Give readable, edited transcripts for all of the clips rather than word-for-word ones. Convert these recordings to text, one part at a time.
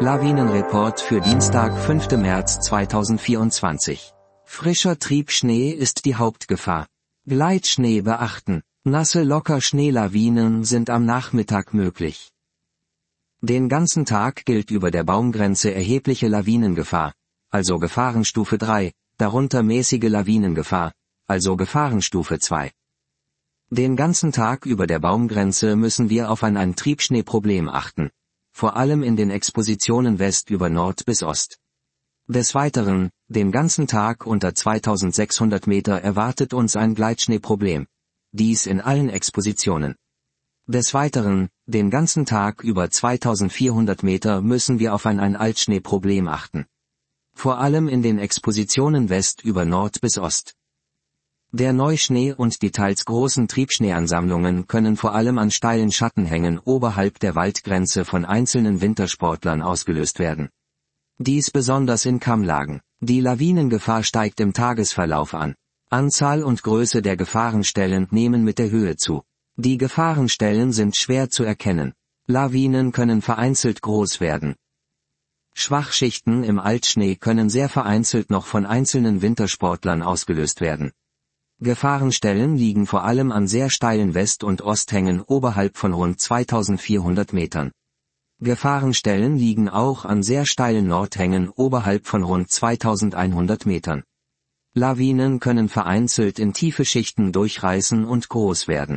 Lawinenreport für Dienstag, 5. März 2024. Frischer Triebschnee ist die Hauptgefahr. Gleitschnee beachten. Nasse Lockerschneelawinen sind am Nachmittag möglich. Den ganzen Tag gilt über der Baumgrenze erhebliche Lawinengefahr, also Gefahrenstufe 3, darunter mäßige Lawinengefahr, also Gefahrenstufe 2. Den ganzen Tag über der Baumgrenze müssen wir auf ein Triebschneeproblem achten, vor allem in den Expositionen West über Nord bis Ost. Des Weiteren, den ganzen Tag unter 2600 Meter erwartet uns ein Gleitschneeproblem. Dies in allen Expositionen. Des Weiteren, den ganzen Tag über 2400 Meter müssen wir auf ein Altschneeproblem achten. Vor allem in den Expositionen West über Nord bis Ost. Der Neuschnee und die teils großen Triebschneeansammlungen können vor allem an steilen Schattenhängen oberhalb der Waldgrenze von einzelnen Wintersportlern ausgelöst werden. Dies besonders in Kammlagen. Die Lawinengefahr steigt im Tagesverlauf an. Anzahl und Größe der Gefahrenstellen nehmen mit der Höhe zu. Die Gefahrenstellen sind schwer zu erkennen. Lawinen können vereinzelt groß werden. Schwachschichten im Altschnee können sehr vereinzelt noch von einzelnen Wintersportlern ausgelöst werden. Gefahrenstellen liegen vor allem an sehr steilen West- und Osthängen oberhalb von rund 2400 Metern. Gefahrenstellen liegen auch an sehr steilen Nordhängen oberhalb von rund 2100 Metern. Lawinen können vereinzelt in tiefe Schichten durchreißen und groß werden.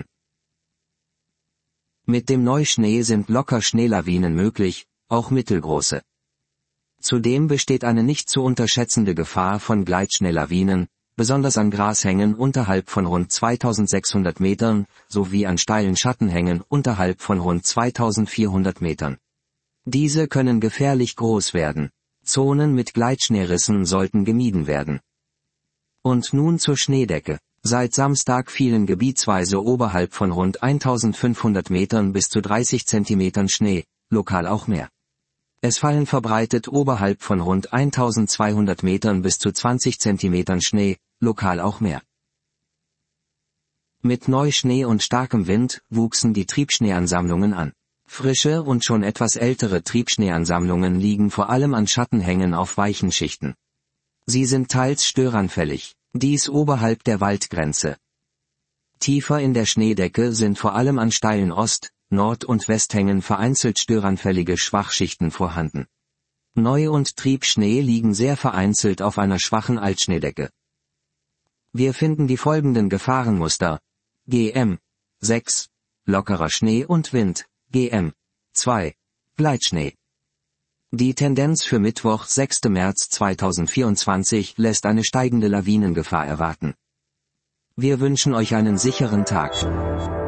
Mit dem Neuschnee sind locker Schneelawinen möglich, auch mittelgroße. Zudem besteht eine nicht zu unterschätzende Gefahr von Gleitschneelawinen, besonders an Grashängen unterhalb von rund 2600 Metern, sowie an steilen Schattenhängen unterhalb von rund 2400 Metern. Diese können gefährlich groß werden. Zonen mit Gleitschneerissen sollten gemieden werden. Und nun zur Schneedecke. Seit Samstag fielen gebietsweise oberhalb von rund 1500 Metern bis zu 30 Zentimetern Schnee, lokal auch mehr. Es fallen verbreitet oberhalb von rund 1200 Metern bis zu 20 Zentimetern Schnee, lokal auch mehr. Mit Neuschnee und starkem Wind wuchsen die Triebschneeansammlungen an. Frische und schon etwas ältere Triebschneeansammlungen liegen vor allem an Schattenhängen auf weichen Schichten. Sie sind teils störanfällig, dies oberhalb der Waldgrenze. Tiefer in der Schneedecke sind vor allem an steilen Ost-, Nord- und Westhängen vereinzelt störanfällige Schwachschichten vorhanden. Neu- und Triebschnee liegen sehr vereinzelt auf einer schwachen Altschneedecke. Wir finden die folgenden Gefahrenmuster: GM 6, lockerer Schnee und Wind, GM 2, Gleitschnee. Die Tendenz für Mittwoch, 6. März 2024 lässt eine steigende Lawinengefahr erwarten. Wir wünschen euch einen sicheren Tag.